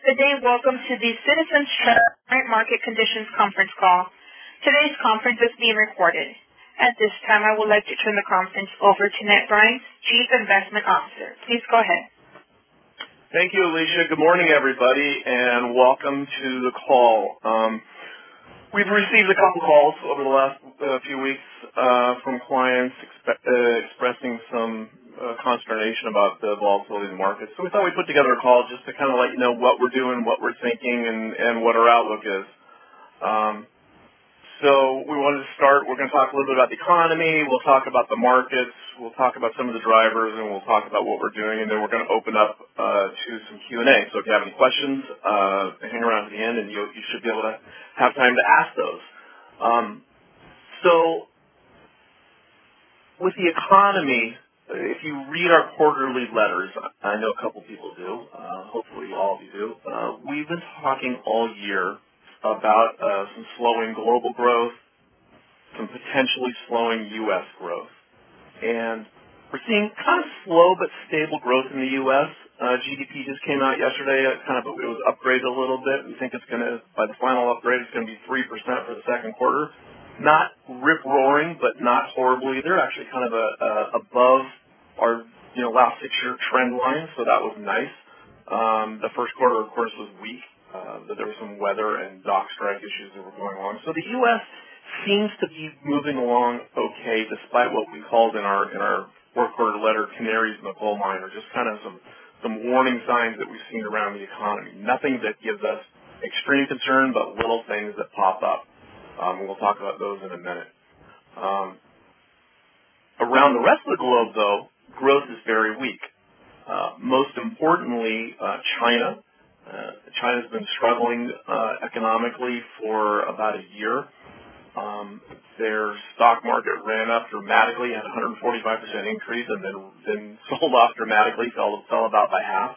Good day. Welcome to the Citizens Trust Current Market Conditions conference call. Today's conference is being recorded. At this time, I would like to turn the conference over to Ned Bryant, Chief Investment Officer. Please go ahead. Thank you, Alicia. Good morning, everybody, and welcome to the call. We've received a couple calls over the last few weeks from clients expressing some consternation about the volatility in the market. So we thought we'd put together a call just to kind of let you know what we're doing, what we're thinking, and what our outlook is. So we wanted to start. We're going to talk a little bit about the economy. We'll talk about the markets. We'll talk about some of the drivers, and we'll talk about what we're doing, and then we're going to open up to some Q&A. So if you have any questions, hang around to the end, and you should be able to have time to ask those. So with the economy, if you read our quarterly letters, I know a couple people do, hopefully all of you do, we've been talking all year about some slowing global growth, some potentially slowing U.S. growth. And we're seeing kind of slow but stable growth in the U.S. GDP just came out yesterday. It was upgraded a little bit. We think it's going to, by the final upgrade, it's going to be 3% for the second quarter. Not rip-roaring, but not horribly. They're actually kind of above our last 6-year trend line, so that was nice. The first quarter, of course, was weak. There was some weather and dock strike issues that were going on. So the U.S. seems to be moving along okay, despite what we called in our fourth quarter letter canaries in the coal mine, or just kind of some warning signs that we've seen around the economy. Nothing that gives us extreme concern, but little things that pop up. We'll talk about those in a minute. Around the rest of the globe, though, growth is very weak. Most importantly, China. China's been struggling economically for about a year. Their stock market ran up dramatically, had a 145% increase, and then sold off dramatically, fell about by half.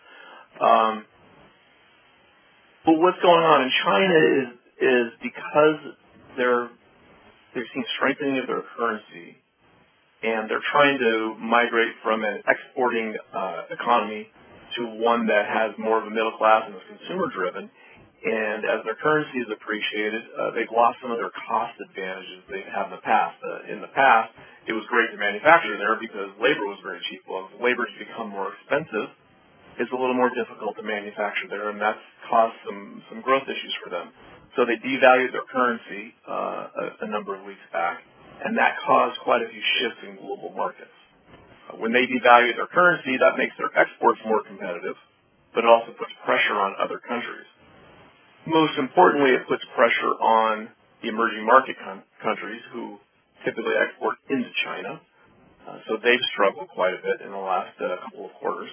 But what's going on in China is because they've seen strengthening of their currency, and they're trying to migrate from an exporting economy to one that has more of a middle class and is consumer-driven. And as their currency is appreciated, they've lost some of their cost advantages they had in the past. In the past, it was great to manufacture there because labor was very cheap. Well, as labor has become more expensive, it's a little more difficult to manufacture there, and that's caused some growth issues for them. So they devalued their currency a number of weeks back, and that caused quite a few shifts in global markets. When they devalue their currency, that makes their exports more competitive, but it also puts pressure on other countries. Most importantly, it puts pressure on the emerging market countries who typically export into China. So they've struggled quite a bit in the last couple of quarters.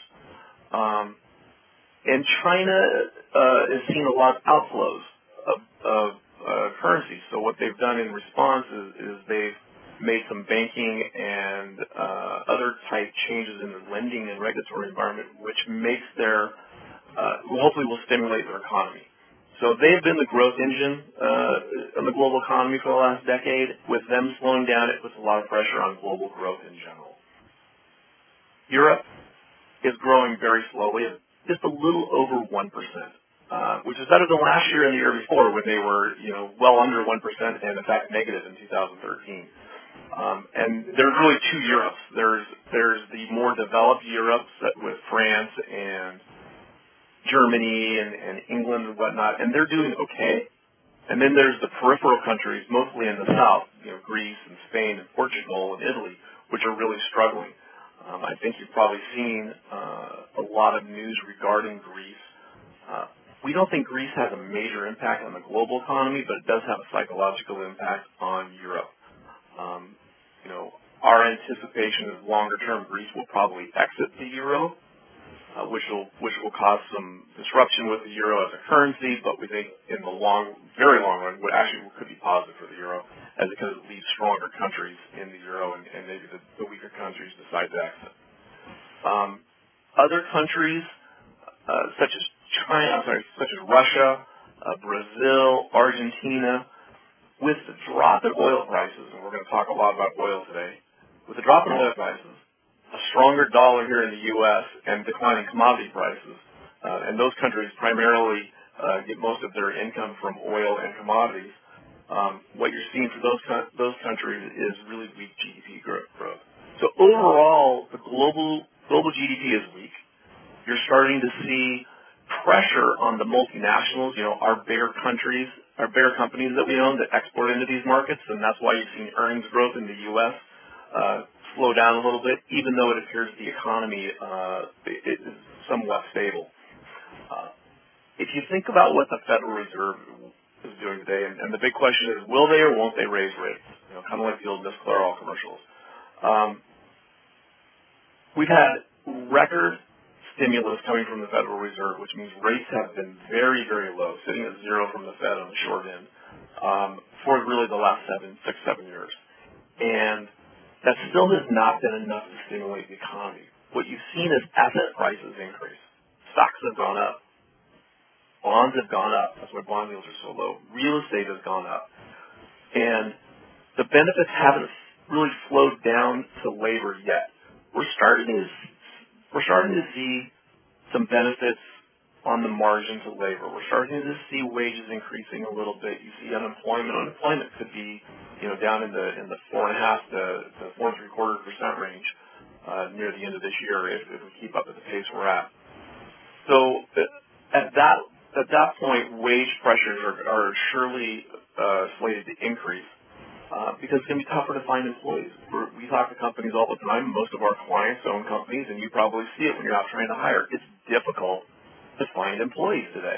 And China is seeing a lot of outflows of currency. So what they've done in response is they've made some banking and other type changes in the lending and regulatory environment, which makes hopefully will stimulate their economy. So they've been the growth engine of the global economy for the last decade. With them slowing down, it puts a lot of pressure on global growth in general. Europe is growing very slowly, just a little over 1%, which is better than last year and the year before when they were well under 1% and in fact negative in 2013. And there's really two Europes. There's the more developed Europe with France and Germany and England and whatnot, and they're doing okay. And then there's the peripheral countries, mostly in the south, Greece and Spain and Portugal and Italy, which are really struggling. I think you've probably seen a lot of news regarding Greece. We don't think Greece has a major impact on the global economy, but it does have a psychological impact on Europe. Our anticipation is longer term Greece will probably exit the euro, which will cause some disruption with the euro as a currency, but we think in the very long run, could be positive for the euro, as it could leave stronger countries in the euro, and maybe the weaker countries decide to exit. Other countries, such as Russia, Brazil, Argentina, with the drop in oil prices, and we're going to talk a lot about oil today, with the drop in oil prices, a stronger dollar here in the U.S., and declining commodity prices, and those countries primarily get most of their income from oil and commodities. What you're seeing for those countries is really weak GDP growth. So overall, the global GDP is weak. You're starting to see pressure on the multinationals, our bigger companies that we own that export into these markets, and that's why you've seen earnings growth in the U.S. Slow down a little bit, even though it appears the economy is somewhat stable. If you think about what the Federal Reserve is doing today, and the big question is, will they or won't they raise rates? Kind of like the old Miss Clairol commercials. We've had record stimulus coming from the Federal Reserve, which means rates have been very, very low, sitting at zero from the Fed on the short end for really the last 6, 7 years. And that still has not been enough to stimulate the economy. What you've seen is asset prices increase. Stocks have gone up. Bonds have gone up. That's why bond yields are so low. Real estate has gone up. And the benefits haven't really flowed down to labor yet. We're starting to see some benefits on the margin to labor. We're starting to see wages increasing a little bit. You see unemployment. Unemployment could be, down in the 4.5% to 4.75% range near the end of this year if we keep up at the pace we're at. So at that point, wage pressures are surely slated to increase. Because it's going to be tougher to find employees. We talk to companies all the time. Most of our clients own companies, and you probably see it when you're out trying to hire. It's difficult to find employees today.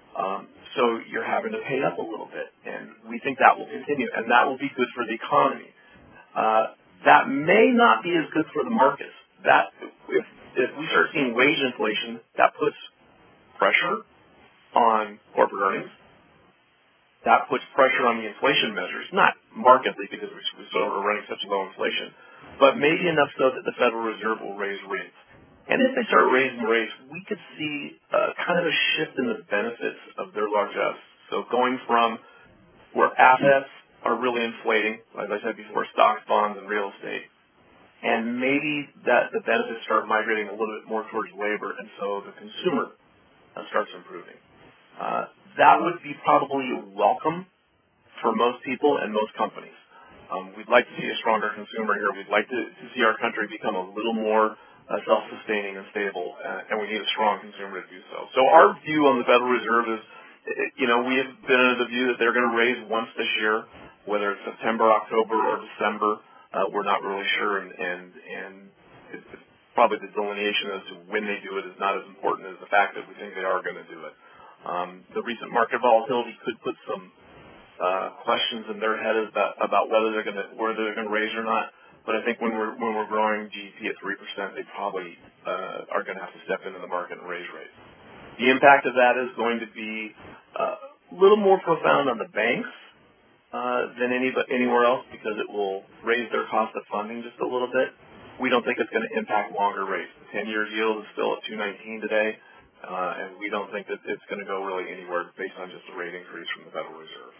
So you're having to pay up a little bit, and we think that will continue, and that will be good for the economy. That may not be as good for the markets. That if we start seeing wage inflation, that puts pressure on corporate earnings. That puts pressure on the inflation measures, not markedly because we're running such low inflation, but maybe enough so that the Federal Reserve will raise rates. And if they start raising rates, we could see kind of a shift in the benefits of their largesse. So going from where assets are really inflating, like I said before, stocks, bonds, and real estate, and maybe that the benefits start migrating a little bit more towards labor, and so the consumer starts improving. That would be probably welcome for most people and most companies. We'd like to see a stronger consumer here. We'd like to see our country become a little more self-sustaining and stable, and we need a strong consumer to do so. So our view on the Federal Reserve is, we have been of the view that they're going to raise once this year, whether it's September, October, or December. We're not really sure, and it's probably the delineation as to when they do it is not as important as the fact that we think they are going to do it. The recent market volatility could put some questions in their head about whether they're going to raise or not. But I think when we're growing GDP at 3%, they probably are going to have to step into the market and raise rates. The impact of that is going to be a little more profound on the banks than anywhere else because it will raise their cost of funding just a little bit. We don't think it's going to impact longer rates. The 10-year yield is still at 2.19 today. And we don't think that it's going to go really anywhere based on just a rate increase from the Federal Reserve.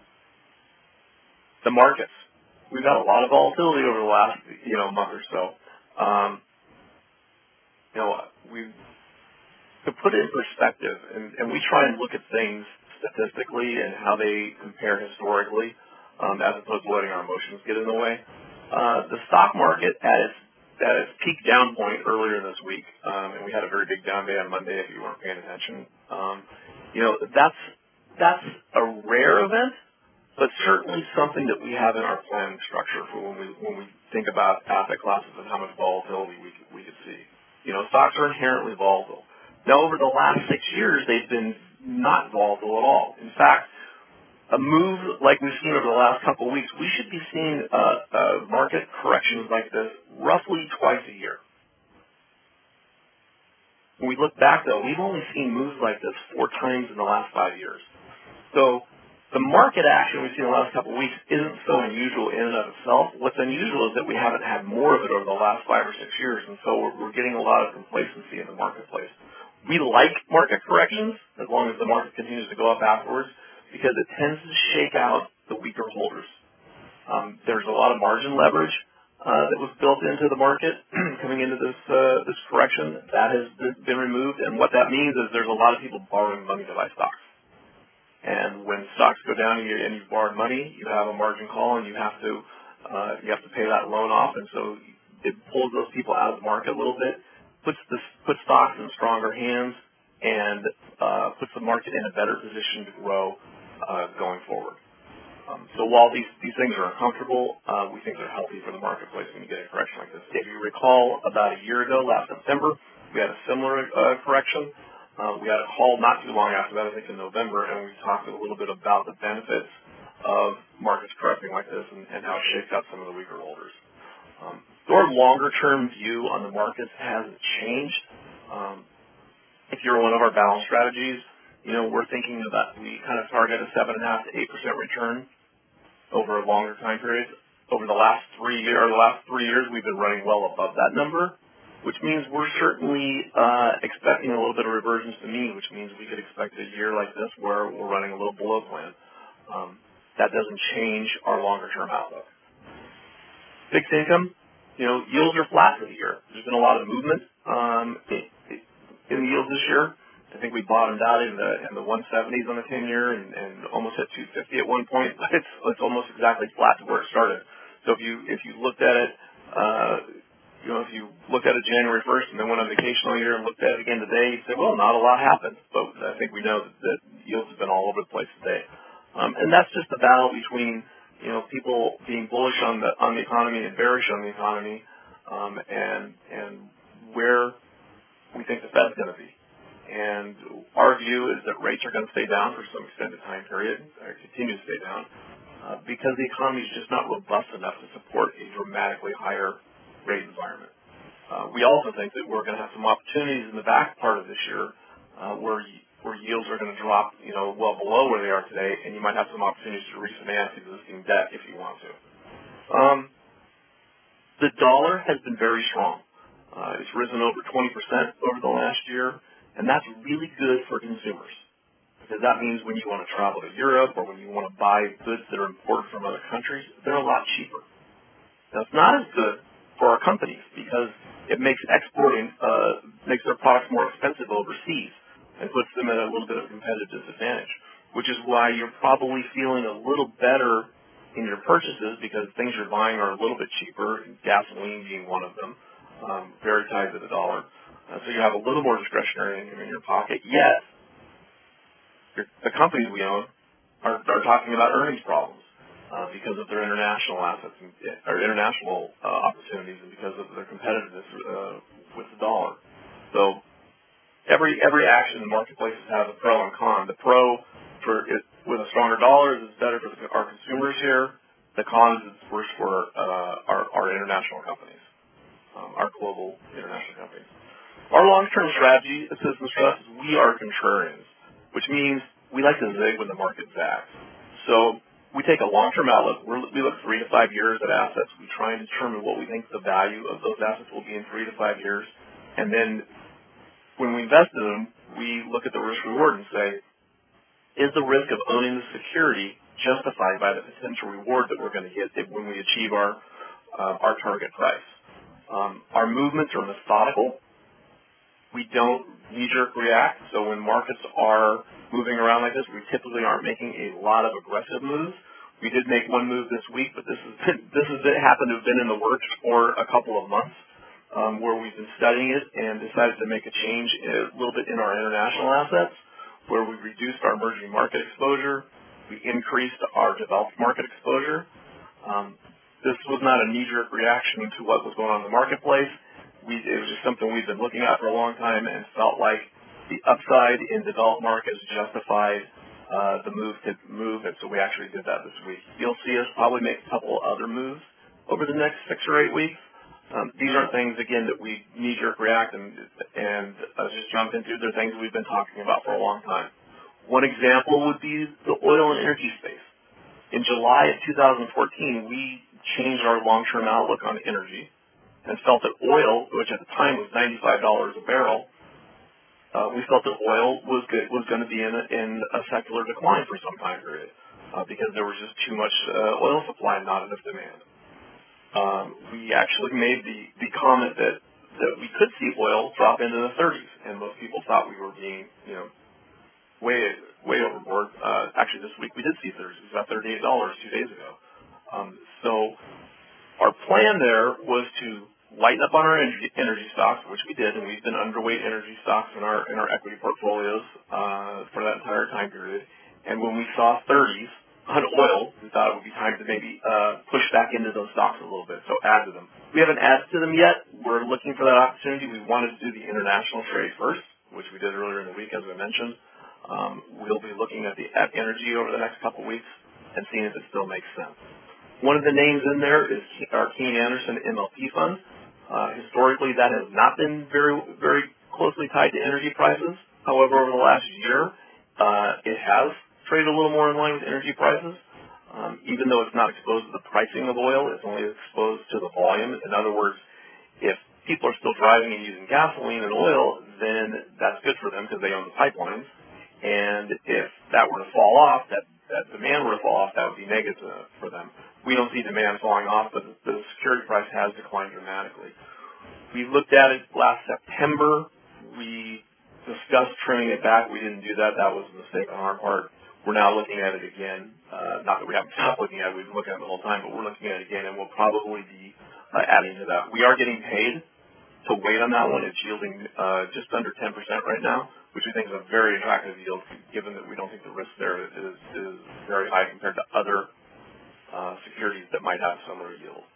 The markets. We've had a lot of volatility over the last, month or so. To put it in perspective, and we try and look at things statistically and how they compare historically, as opposed to letting our emotions get in the way. The stock market at its peak down point earlier this week, and we had a very big down day on Monday if you weren't paying attention. That's a rare event, but certainly something that we have in our planning structure for when we think about asset classes and how much volatility we could see. Stocks are inherently volatile. Now, over the last 6 years, they've been not volatile at all. In fact, a move like we've seen over the last couple of weeks, we should be seeing market corrections like this roughly twice a year. When we look back, though, we've only seen moves like this 4 times in the last 5 years. So the market action we've seen in the last couple of weeks isn't so unusual in and of itself. What's unusual is that we haven't had more of it over the last 5 or 6 years, and so we're getting a lot of complacency in the marketplace. We like market corrections as long as the market continues to go up afterwards, because it tends to shake out the weaker holders. There's a lot of margin leverage that was built into the market coming into this correction. That has been removed, and what that means is there's a lot of people borrowing money to buy stocks. And when stocks go down and you've borrowed money, you have a margin call, and you have to pay that loan off, and so it pulls those people out of the market a little bit, puts stocks in stronger hands, and puts the market in a better position to grow going forward. So while these things are uncomfortable, we think they're healthy for the marketplace when you get a correction like this. If you recall, about a year ago, last September, we had a similar correction. We had a call not too long after that, I think in November, and we talked a little bit about the benefits of markets correcting like this and how it shakes out some of the weaker holders. Our longer-term view on the markets hasn't changed. If you're one of our balance strategies, we're thinking that we kind of target a 7.5% to 8% return over a longer time period. Over the last 3 years, we've been running well above that number, which means we're certainly expecting a little bit of reversions to mean, which means we could expect a year like this where we're running a little below plan. That doesn't change our longer-term outlook. Fixed income, yields are flat for the year. There's been a lot of movement in the yields this year. I think we bottomed out in the 170s on the 10-year and almost hit 250 at one point. But it's almost exactly flat to where it started. So if you looked at it, if you looked at it January 1st and then went on vacation all year and looked at it again today, you'd say, well, not a lot happened. But I think we know that yields have been all over the place today, and that's just the battle between people being bullish on the economy and bearish on the economy, and where we think the Fed's going to be. And our view is that rates are going to stay down for some extended time period, or continue to stay down, because the economy is just not robust enough to support a dramatically higher rate environment. We also think that we're going to have some opportunities in the back part of this year where yields are going to drop, well below where they are today, and you might have some opportunities to refinance existing debt if you want to. The dollar has been very strong. It's risen over 20% over the last year. And that's really good for consumers, because that means when you want to travel to Europe or when you want to buy goods that are imported from other countries, they're a lot cheaper. Now, it's not as good for our companies because it makes exporting, makes their products more expensive overseas and puts them at a little bit of a competitive disadvantage, which is why you're probably feeling a little better in your purchases because things you're buying are a little bit cheaper, gasoline being one of them, very tied to the dollar. So you have a little more discretionary income in your pocket, yet the companies we own are talking about earnings problems because of their international assets or international opportunities and because of their competitiveness with the dollar. So every action in the marketplace has a pro and con. The pro with a stronger dollar is better for our consumers here. The con is it's worse for our international companies, our global international companies. Our long-term strategy at Citizens Trust is we are contrarians, which means we like to zig when the market zags. So we take a long-term outlook. We look 3 to 5 years at assets. We try and determine what we think the value of those assets will be in 3 to 5 years. And then when we invest in them, we look at the risk-reward and say, is the risk of owning the security justified by the potential reward that we're going to get when we achieve our target price? Our movements are methodical. We don't knee-jerk react, so when markets are moving around like this, we typically aren't making a lot of aggressive moves. We did make one move this week, but this happened to have been in the works for a couple of months, where we've been studying it and decided to make a change a little bit in our international assets, where we reduced our emerging market exposure. We increased our developed market exposure. This was not a knee-jerk reaction to what was going on in the marketplace. It was just something we've been looking at for a long time and felt like the upside in developed markets justified the move to move, and so we actually did that this week. You'll see us probably make a couple other moves over the next 6 or 8 weeks. These aren't things, again, that we knee-jerk react and just jump into. They're things we've been talking about for a long time. One example would be the oil and energy space. In July of 2014, we changed our long-term outlook on energy and felt that oil, which at the time was $95 a barrel, we felt that oil was going to be in a secular decline for some time period because there was just too much oil supply and not enough demand. we actually made the comment that we could see oil drop into the 30s, and most people thought we were being, way overboard. Actually, this week we did see 30s. We got $38 2 days ago. So our plan there was to lighten up on our energy stocks, which we did, and we've been underweight energy stocks in our equity portfolios for that entire time period. And when we saw 30s on oil, we thought it would be time to maybe push back into those stocks a little bit, so add to them. We haven't added to them yet. We're looking for that opportunity. We wanted to do the international trade first, which we did earlier in the week, as I mentioned. We'll be looking at energy over the next couple of weeks and seeing if it still makes sense. One of the names in there is our Kayne Anderson MLP fund. Historically, that has not been very, very closely tied to energy prices. However, over the last year, it has traded a little more in line with energy prices. Even though it's not exposed to the pricing of oil, it's only exposed to the volume. In other words, if people are still driving and using gasoline and oil, then that's good for them because they own the pipelines. And if that were to fall off, that demand were to fall off, that would be negative for them. We don't see demand falling off, but the security price has declined dramatically. We looked at it last September. We discussed trimming it back. We didn't do that. That was a mistake on our part. We're now looking at it again. Not that we haven't stopped looking at it. We've been looking at it the whole time, but we're looking at it again, and we'll probably be adding to that. We are getting paid to wait on that one. It's yielding just under 10% right now, which we think is a very attractive yield, given that we don't think the risk there is very high compared to other securities that might have similar yields.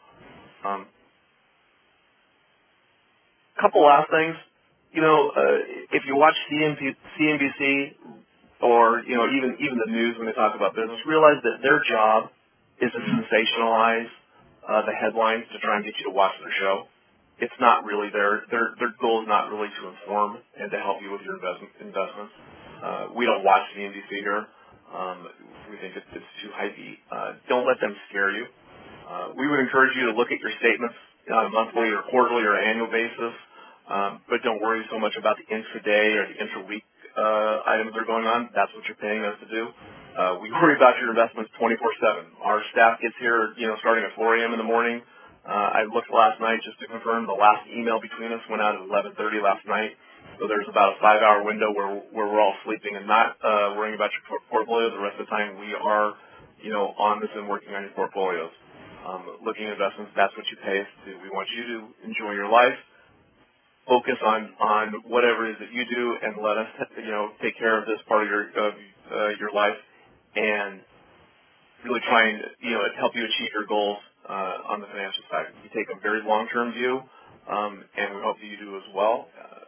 Couple last things. If you watch CNBC or even the news when they talk about business, realize that their job is to sensationalize the headlines to try and get you to watch their show. It's not really their goal is not really to inform and to help you with your investments. We don't watch CNBC here. We think it's too hypey. Don't let them scare you. We would encourage you to look at your statements on a monthly or quarterly or annual basis, but don't worry so much about the intraday or the intra-week items that are going on. That's what you're paying us to do. We worry about your investments 24/7. Our staff gets here, starting at 4 a.m. in the morning. I looked last night just to confirm the last email between us went out at 11:30 last night. So there's about a 5-hour window where we're all sleeping and not worrying about your portfolio. The rest of the time we are, on this and working on your portfolios. Looking at investments, that's what you pay us to do. We want you to enjoy your life, focus on whatever it is that you do, and let us, take care of this part of your life, and really try and, help you achieve your goals on the financial side. We take a very long-term view, and we hope that you do as well.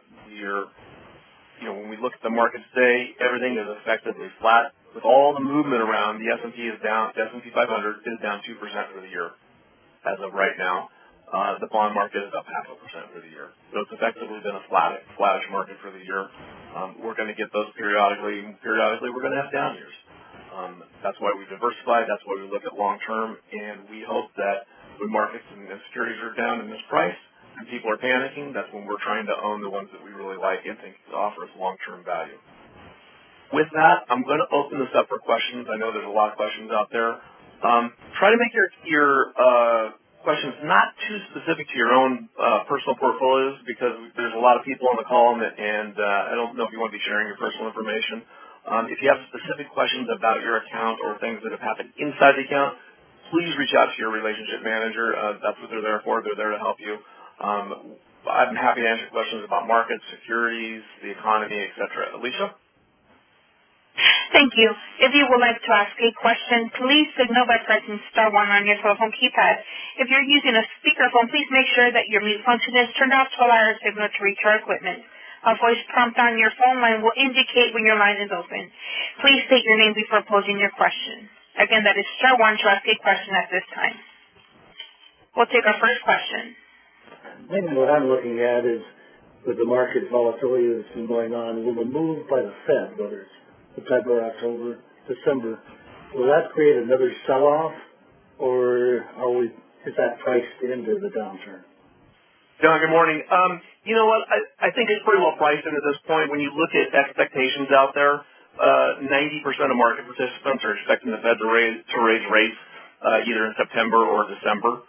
When we look at the markets today, everything is effectively flat. With all the movement around, the S&P is down. The S&P 500 is down 2% for the year as of right now. The bond market is up 0.5% for the year. So it's effectively been a flattish market for the year. We're going to get those periodically. Periodically, we're going to have down years. That's why we diversify. That's why we look at long-term. And we hope that when markets and securities are down in this price and people are panicking, that's when we're trying to own the ones that we really like and think offer us long-term value. With that, I'm going to open this up for questions. I know there's a lot of questions out there. Try to make your questions not too specific to your own personal portfolios, because there's a lot of people on the call, and I don't know if you want to be sharing your personal information. If you have specific questions about your account or things that have happened inside the account, please reach out to your relationship manager. That's what they're there for. They're there to help you. I'm happy to answer questions about markets, securities, the economy, etc. Alicia? Thank you. If you would like to ask a question, please signal by pressing star 1 on your telephone keypad. If you're using a speakerphone, please make sure that your mute function is turned off to allow our signal to reach our equipment. A voice prompt on your phone line will indicate when your line is open. Please state your name before posing your question. Again, that is star 1 to ask a question at this time. We'll take our first question. Maybe what I'm looking at is, with the market volatility that's been going on, will the move by the Fed, whether it's September, October, December, will that create another sell-off, or is that priced into the downturn? John, good morning. You know what? I think it's pretty well priced in at this point. When you look at expectations out there, 90% of market participants are expecting the Fed to raise rates either in September or December.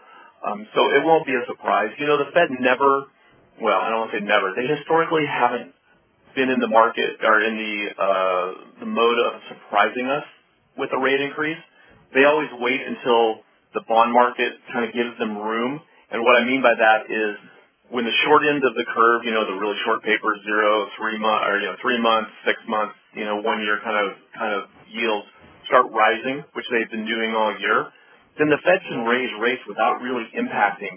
So it won't be a surprise. The Fed never, well, I don't want to say never, they historically haven't been in the market or in the mode of surprising us with a rate increase. They always wait until the bond market kind of gives them room. And what I mean by that is when the short end of the curve, the really short papers, 0, 3 months, or 3 months, 6 months, 1 year kind of yields start rising, which they've been doing all year, then the Fed can raise rates without really impacting,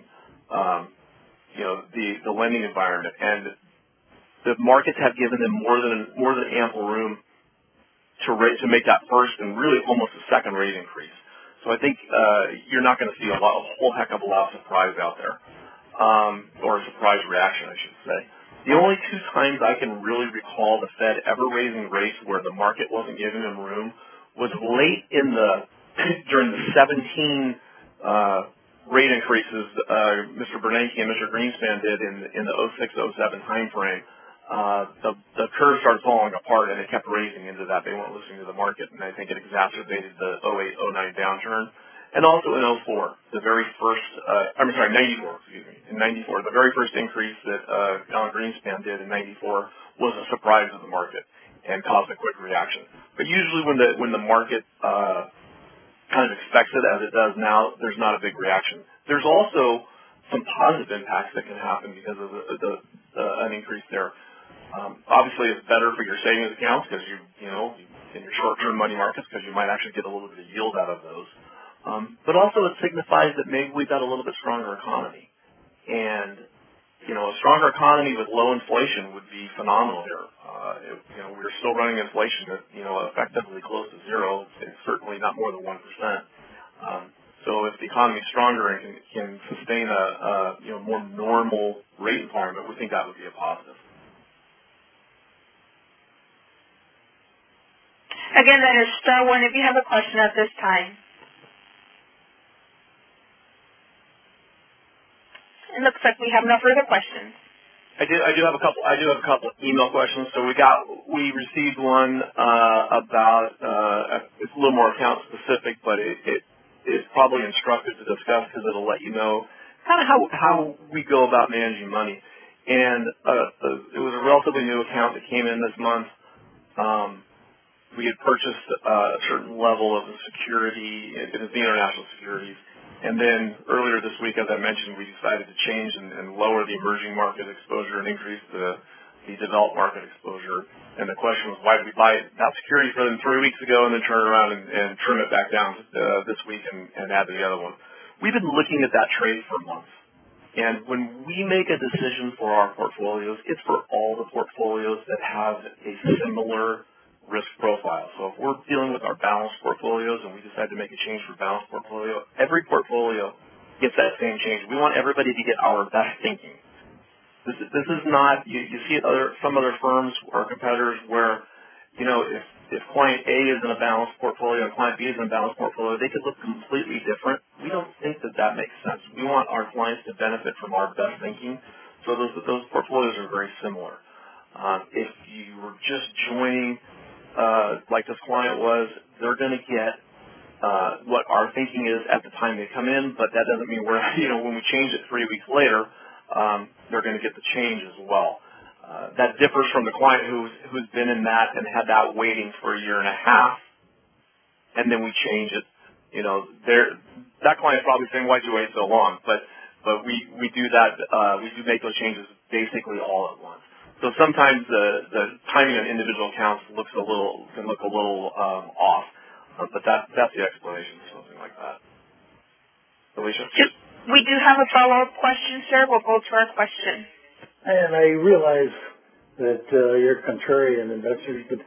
the lending environment. And the markets have given them more than ample room to make that first and really almost a second rate increase. So I think you're not going to see a whole heck of a lot of surprise out there, or a surprise reaction, I should say. The only 2 times I can really recall the Fed ever raising rates where the market wasn't giving them room was late in during the 17 rate increases Mr. Bernanke and Mr. Greenspan did in the 06-07 time frame. The curve started falling apart, and it kept raising into that. They weren't listening to the market, and I think it exacerbated the 08-09 downturn. And also in 04, the very first, 94, excuse me, in 94, the very first increase that Alan Greenspan did in 94 was a surprise to the market and caused a quick reaction. But usually when the market kind of expects it, as it does now, there's not a big reaction. There's also some positive impacts that can happen because of an increase there. Obviously, it's better for your savings accounts because in your short-term money markets because you might actually get a little bit of yield out of those. But also it signifies that maybe we've got a little bit stronger economy. And, a stronger economy with low inflation would be phenomenal here. We're still running inflation at, effectively close to 0. It's certainly not more than 1%. So if the economy is stronger and can sustain a more normal rate environment, we think that would be a positive. Again, that is star 1 if you have a question at this time. It looks like we have no further questions. I do have a couple email questions. So we received one about it's a little more account specific, but it is probably instructive to discuss because it'll let you know kind of how we go about managing money. And it was a relatively new account that came in this month. We had purchased a certain level of the security, it is the international securities. And then earlier this week, as I mentioned, we decided to change and lower the emerging market exposure and increase the developed market exposure. And the question was, why did we buy that security for them 3 weeks ago and then turn around and trim it back down this week and add the other one? We've been looking at that trade for months. And when we make a decision for our portfolios, it's for all the portfolios that have a similar risk profile. So if we're dealing with our balanced portfolios and we decide to make a change for balanced portfolio, every portfolio gets that same change. We want everybody to get our best thinking. This is not, you see some other firms or competitors where, if client A is in a balanced portfolio and client B is in a balanced portfolio, they could look completely different. We don't think that makes sense. We want our clients to benefit from our best thinking. So those portfolios are very similar. If you were just joining like this client was, they're going to get what our thinking is at the time they come in, but that doesn't mean when we change it 3 weeks later, they're going to get the change as well. That differs from the client who's been in that and had that waiting for a year and a half, and then we change it. That client's probably saying, "Why'd you wait so long?" But we do that. We do make those changes basically all at once. So sometimes the timing of individual accounts can look a little off, but that's the explanation for something like that. Alicia? We do have a follow-up question, sir. We'll go to our question. And I realize that you're contrarian investors, but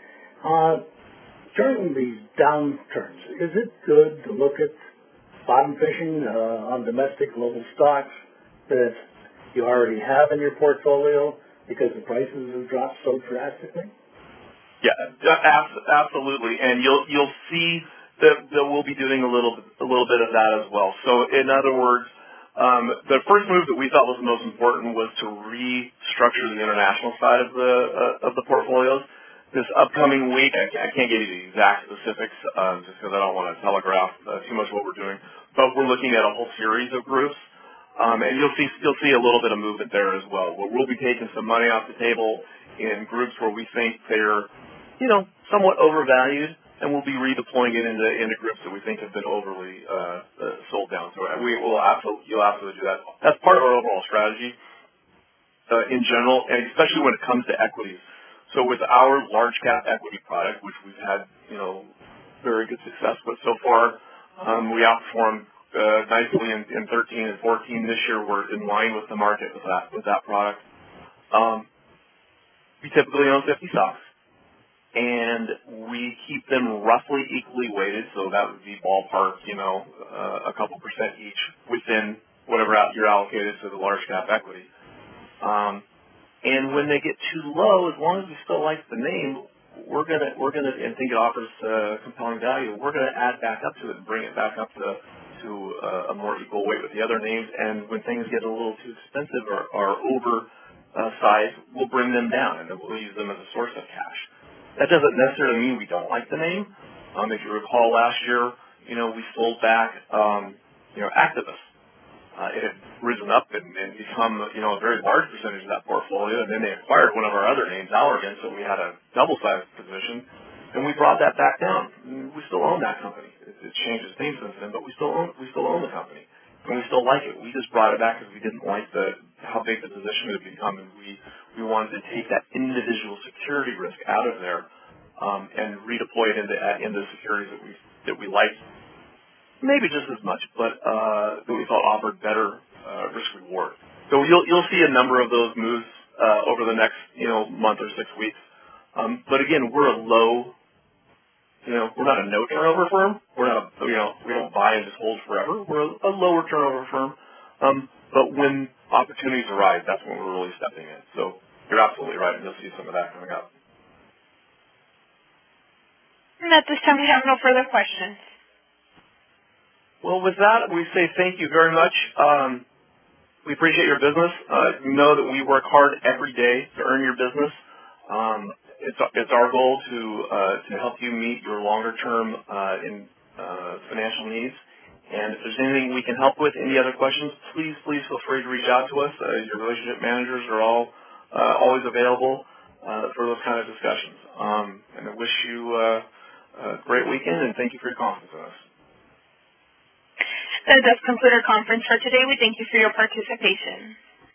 during these downturns, is it good to look at bottom fishing on domestic global stocks that you already have in your portfolio because the prices have dropped so drastically? Yeah, absolutely. And you'll see that we'll be doing a little bit of that as well. So in other words, the first move that we thought was the most important was to restructure the international side of the portfolios. This upcoming week, I can't give you the exact specifics just because I don't want to telegraph too much what we're doing, but we're looking at a whole series of groups. And you'll see a little bit of movement there as well. We'll be taking some money off the table in groups where we think they're, somewhat overvalued, and we'll be redeploying it into groups that we think have been overly sold down. So you'll absolutely do that. That's part of our overall strategy in general, and especially when it comes to equities. So with our large cap equity product, which we've had, very good success with so far, we outperformed nicely in 13 and 14. This year, we're in line with the market with that product. We typically own 50 stocks, and we keep them roughly equally weighted. So that would be ballpark, a couple percent each within whatever you're allocated to the large cap equity. And when they get too low, as long as we still like the name, we're gonna and think it offers compelling value, we're gonna add back up to it and bring it back up to a more equal weight with the other names. And when things get a little too expensive or over size, we'll bring them down and we'll use them as a source of cash. That doesn't necessarily mean we don't like the name. If you recall last year, we sold back Activist. It had risen up and become, a very large percentage of that portfolio, and then they acquired one of our other names, Allergan, so we had a double-sized position, and we brought that back down. We still own that company. It's changed its name since then, but we still own the company, and we still like it. We just brought it back because we didn't like how big the position had become, and we wanted to take that individual security risk out of there and redeploy it into securities that we liked. Maybe just as much, but that we thought offered better risk reward. So you'll see a number of those moves over the next month or 6 weeks. But again, we're a low, we're not a no turnover firm. We're not we don't buy and just hold forever. We're a lower turnover firm. But when opportunities arise, that's when we're really stepping in. So you're absolutely right, and you'll see some of that coming up. And at this time, we have no further questions. Well, with that, we say thank you very much. We appreciate your business. Know that we work hard every day to earn your business. It's our goal to help you meet your longer-term financial needs. And if there's anything we can help with, any other questions, please feel free to reach out to us. Your relationship managers are always available for those kind of discussions. And I wish you a great weekend, and thank you for your confidence in us. That does conclude our conference for today. We thank you for your participation.